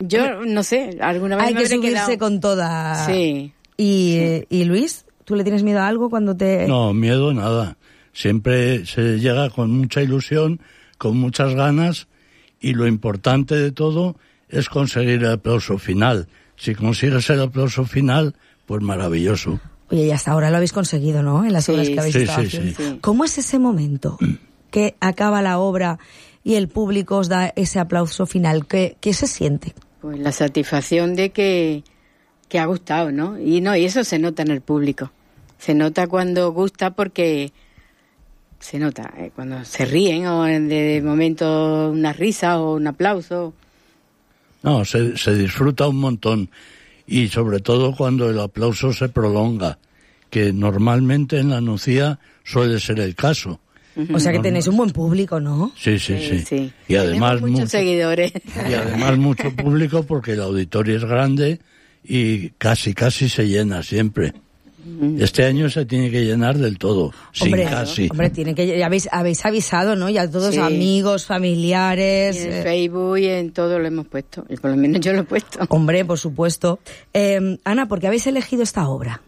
Yo no sé, alguna vez hay me que habré subirse quedado... con toda... Sí. ¿Y Luis? ¿Tú le tienes miedo a algo cuando te...? No, miedo nada. Siempre se llega con mucha ilusión, con muchas ganas, y lo importante de todo es conseguir el aplauso final. Si consigues el aplauso final, pues maravilloso. Oye, y hasta ahora lo habéis conseguido, ¿no? En las obras que habéis estado haciendo. Sí. ¿Cómo es ese momento que acaba la obra y el público os da ese aplauso final? ¿Qué se siente? Pues la satisfacción de que ha gustado, ¿no? Y eso se nota en el público. Se nota cuando gusta porque se nota cuando se ríen o de momento una risa o un aplauso. No, se disfruta un montón, y sobre todo cuando el aplauso se prolonga, que normalmente en la Nucía suele ser el caso. O sea que tenéis un buen público, ¿no? Sí. Y además muchos seguidores. Y además mucho público porque el auditorio es grande y casi se llena siempre. Este año se tiene que llenar del todo, Hombre, tiene que, habéis avisado, ¿no? Ya todos amigos, familiares. Y en Facebook y en todo lo hemos puesto. Y por lo menos yo lo he puesto. Hombre, por supuesto. Ana, ¿por qué habéis elegido esta obra?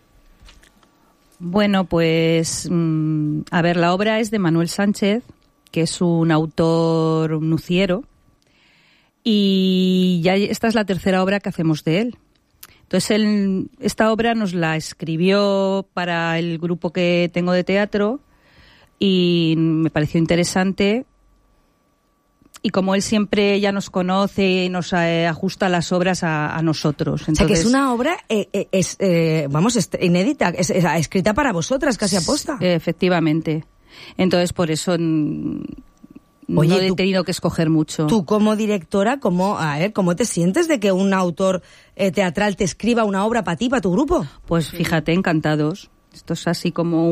Bueno, pues, a ver, la obra es de Manuel Sánchez, que es un autor nuciero, y ya esta es la tercera obra que hacemos de él. Entonces, esta obra nos la escribió para el grupo que tengo de teatro y me pareció interesante. Y como él siempre ya nos conoce y nos ajusta las obras a nosotros. Entonces, o sea, que es una obra inédita, escrita para vosotras, casi aposta. Efectivamente. Entonces, por eso no he tenido que escoger mucho. Tú, como directora, ¿cómo te sientes de que un autor teatral te escriba una obra para ti, para tu grupo? Pues fíjate, encantados. Esto es así como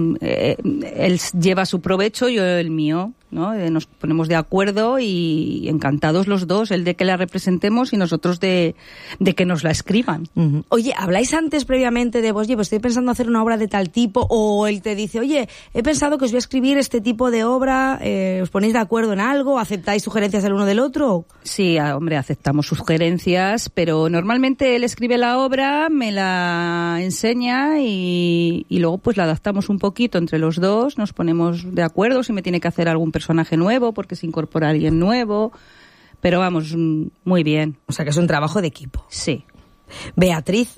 él lleva su provecho, yo el mío, ¿no? Nos ponemos de acuerdo y encantados los dos, él de que la representemos y nosotros de que nos la escriban. Uh-huh. Oye, ¿habláis antes previamente de vos? Oye, pues estoy pensando hacer una obra de tal tipo, o él te dice, oye, he pensado que os voy a escribir este tipo de obra, ¿os ponéis de acuerdo en algo? ¿Aceptáis sugerencias el uno del otro? Sí, hombre, aceptamos sugerencias, pero normalmente él escribe la obra, me la enseña y luego pues la adaptamos un poquito entre los dos, nos ponemos de acuerdo si me tiene que hacer algún personaje nuevo porque se incorpora alguien nuevo, pero vamos, muy bien. O sea que es un trabajo de equipo. Sí. Beatriz,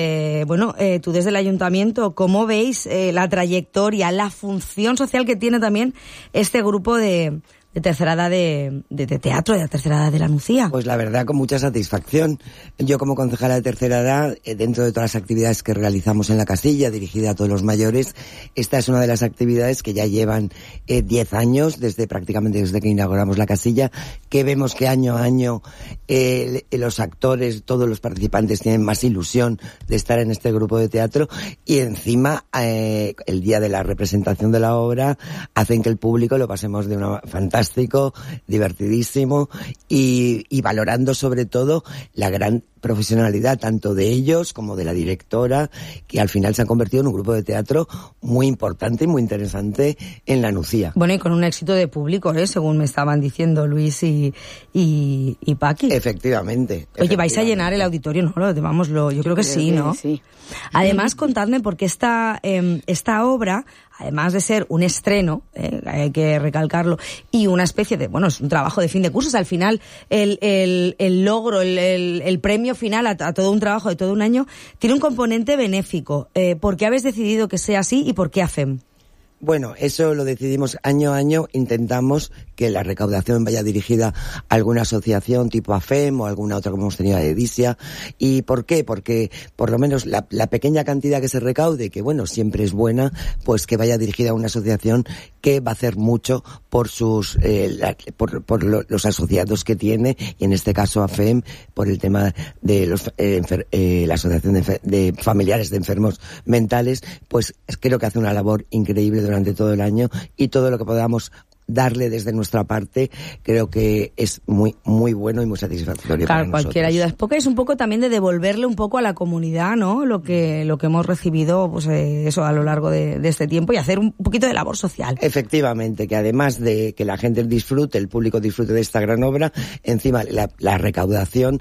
tú desde el ayuntamiento, ¿cómo veis la trayectoria, la función social que tiene también este grupo de tercera edad de teatro, de la tercera edad de la Nucía? Pues la verdad, con mucha satisfacción. Yo, como concejala de tercera edad, dentro de todas las actividades que realizamos en la casilla, dirigida a todos los mayores, esta es una de las actividades que ya llevan 10 años, prácticamente desde que inauguramos la casilla, que vemos que año a año los actores, todos los participantes tienen más ilusión de estar en este grupo de teatro, y encima, el día de la representación de la obra, hacen que el público lo pasemos de una fantástico, divertidísimo, y valorando sobre todo la gran profesionalidad tanto de ellos como de la directora, que al final se han convertido en un grupo de teatro muy importante y muy interesante en la Nucía. Bueno, y con un éxito de público, según me estaban diciendo Luis y Paqui. Efectivamente. Oye, ¿vais a llenar el auditorio? No, yo creo que sí, ¿no? Sí. Además, contadme, porque esta obra, además de ser un estreno, hay que recalcarlo, y una especie de, es un trabajo de fin de cursos, al final el logro, el premio final a todo un trabajo de todo un año, tiene un componente benéfico. ¿Por qué habéis decidido que sea así y por qué AFEM? Bueno, eso lo decidimos año a año, intentamos que la recaudación vaya dirigida a alguna asociación tipo AFEM o alguna otra como hemos tenido de Edisia. ¿Y por qué? Porque por lo menos la pequeña cantidad que se recaude, que siempre es buena, pues que vaya dirigida a una asociación que va a hacer mucho por los asociados que tiene, y en este caso AFEM, por el tema de la asociación de familiares de enfermos mentales, pues creo que hace una labor increíble durante todo el año, y todo lo que podamos darle desde nuestra parte creo que es muy muy bueno y muy satisfactorio. Claro, cualquier ayuda es poca, es un poco también de devolverle un poco a la comunidad, ¿no? Lo que hemos recibido, pues eso a lo largo de este tiempo, y hacer un poquito de labor social. Efectivamente, que además de que la gente disfrute, el público disfrute de esta gran obra, encima la recaudación